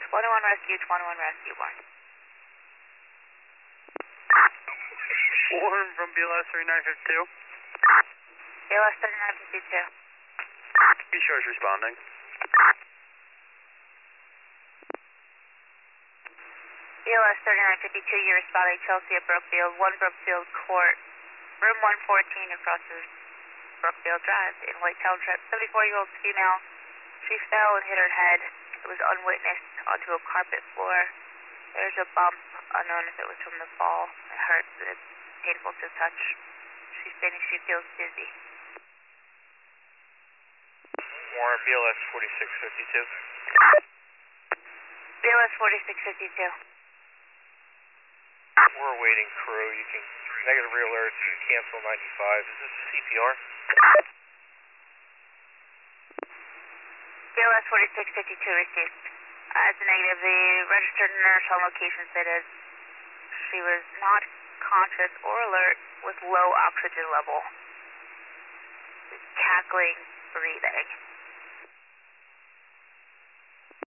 21 rescue, 21 rescue, 1. Warren from BLS 3952. BLS 3952. Be sure is responding. BLS 3952, you responding Chelsea at Brookfield, 1 Brookfield Court, room 114 across the Brookfield Drive in White Township. 74-year-old female. She fell and hit her head. It was unwitnessed onto a carpet floor. There's a bump, unknown if it was from the fall. It hurts. It's painful to touch. She's saying she feels dizzy. Warren, BLS 4652. BLS 4652. We're awaiting crew. You can negative real alert to cancel 95. Is this CPR? BLS 4652 received. As a negative, the registered nurse on location stated she was not conscious or alert with low oxygen level. Cackling, breathing.